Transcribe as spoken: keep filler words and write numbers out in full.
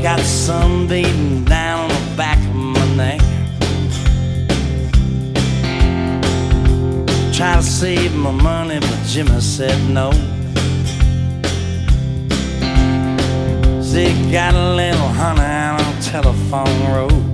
got sun beating down on the back of my neck. Try to save my money, but Jimmy said no. Said got a little honey out on Telephone Road.